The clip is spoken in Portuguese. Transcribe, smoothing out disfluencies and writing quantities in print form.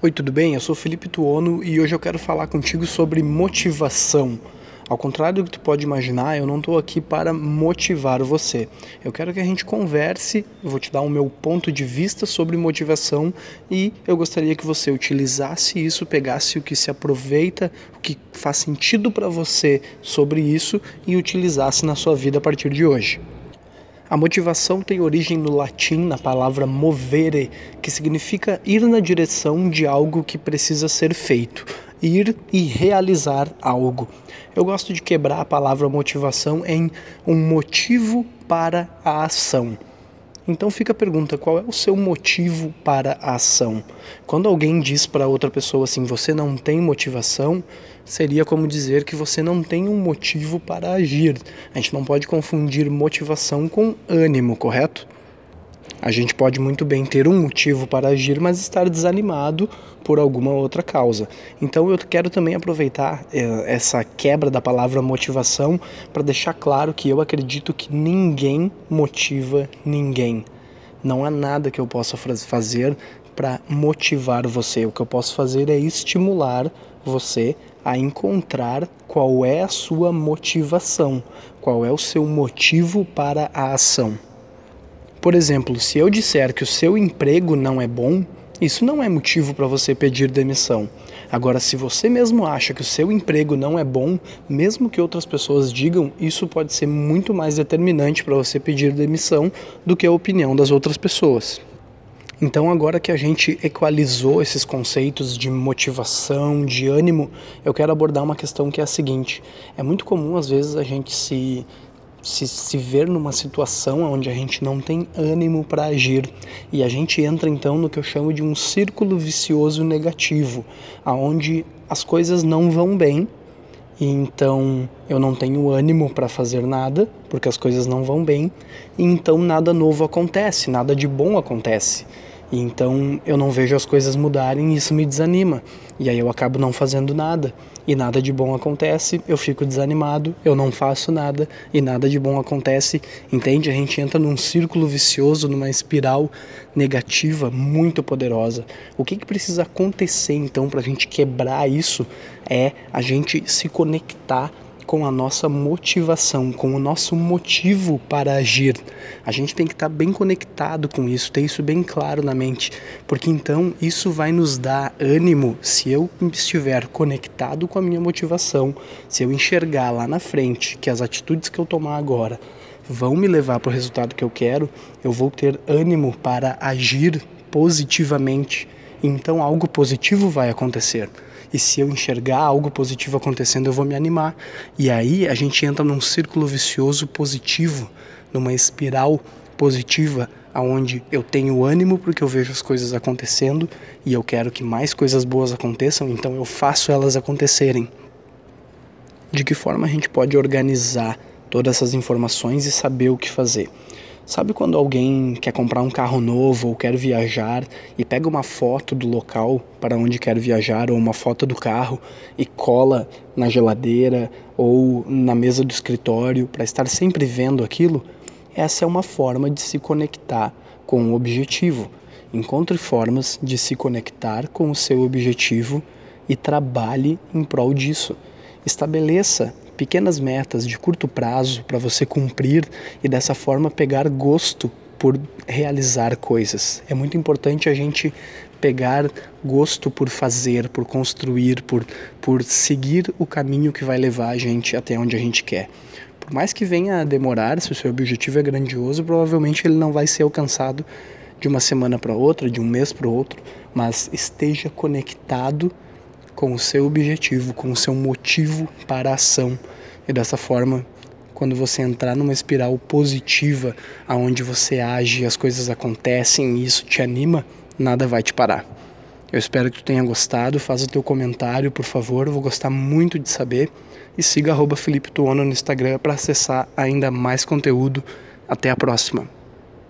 Oi, tudo bem? Eu sou Felipe Tuono e hoje eu quero falar contigo sobre motivação. Ao contrário do que tu pode imaginar, eu não estou aqui para motivar você. Eu quero que a gente converse, eu vou te dar o meu ponto de vista sobre motivação e eu gostaria que você utilizasse isso, pegasse o que se aproveita, o que faz sentido para você sobre isso e utilizasse na sua vida a partir de hoje. A motivação tem origem no latim, na palavra movere, que significa ir na direção de algo que precisa ser feito, ir e realizar algo. Eu gosto de quebrar a palavra motivação em um motivo para a ação. Então fica a pergunta, qual é o seu motivo para a ação? Quando alguém diz para outra pessoa assim, você não tem motivação, seria como dizer que você não tem um motivo para agir. A gente não pode confundir motivação com ânimo, correto? A gente pode muito bem ter um motivo para agir, mas estar desanimado por alguma outra causa. Então eu quero também aproveitar essa quebra da palavra motivação para deixar claro que eu acredito que ninguém motiva ninguém. Não há nada que eu possa fazer para motivar você. O que eu posso fazer é estimular você a encontrar qual é a sua motivação, qual é o seu motivo para a ação. Por exemplo, se eu disser que o seu emprego não é bom, isso não é motivo para você pedir demissão. Agora, se você mesmo acha que o seu emprego não é bom, mesmo que outras pessoas digam, isso pode ser muito mais determinante para você pedir demissão do que a opinião das outras pessoas. Então, agora que a gente equalizou esses conceitos de motivação, de ânimo, eu quero abordar uma questão que é a seguinte. É muito comum, às vezes, a gente se ver numa situação onde a gente não tem ânimo para agir e a gente entra então no que eu chamo de um círculo vicioso negativo, aonde as coisas não vão bem e então eu não tenho ânimo para fazer nada porque as coisas não vão bem e então nada novo acontece, nada de bom acontece. E então eu não vejo as coisas mudarem e isso me desanima. E aí eu acabo não fazendo nada. E nada de bom acontece, eu fico desanimado, eu não faço nada e nada de bom acontece. Entende? A gente entra num círculo vicioso, numa espiral negativa muito poderosa. O que precisa acontecer então para a gente quebrar isso é a gente se conectar com a nossa motivação, com o nosso motivo para agir. A gente tem que estar bem conectado com isso, ter isso bem claro na mente, porque então isso vai nos dar ânimo se eu estiver conectado com a minha motivação, se eu enxergar lá na frente que as atitudes que eu tomar agora vão me levar para o resultado que eu quero, eu vou ter ânimo para agir positivamente. Então algo positivo vai acontecer. E se eu enxergar algo positivo acontecendo, eu vou me animar. E aí a gente entra num círculo vicioso positivo, numa espiral positiva, onde eu tenho ânimo porque eu vejo as coisas acontecendo e eu quero que mais coisas boas aconteçam, então eu faço elas acontecerem. De que forma a gente pode organizar todas essas informações e saber o que fazer? Sabe quando alguém quer comprar um carro novo ou quer viajar e pega uma foto do local para onde quer viajar ou uma foto do carro e cola na geladeira ou na mesa do escritório para estar sempre vendo aquilo? Essa é uma forma de se conectar com o objetivo. Encontre formas de se conectar com o seu objetivo e trabalhe em prol disso. Estabeleça pequenas metas de curto prazo para você cumprir e dessa forma pegar gosto por realizar coisas. É muito importante a gente pegar gosto por fazer, por construir, por seguir o caminho que vai levar a gente até onde a gente quer. Por mais que venha a demorar, se o seu objetivo é grandioso, provavelmente ele não vai ser alcançado de uma semana para outra, de um mês para o outro, mas esteja conectado com o seu objetivo, com o seu motivo para a ação. E dessa forma, quando você entrar numa espiral positiva, aonde você age, as coisas acontecem e isso te anima, nada vai te parar. Eu espero que tu tenha gostado, faz o teu comentário, por favor, eu vou gostar muito de saber. E siga @Felipe Tuono no Instagram para acessar ainda mais conteúdo. Até a próxima.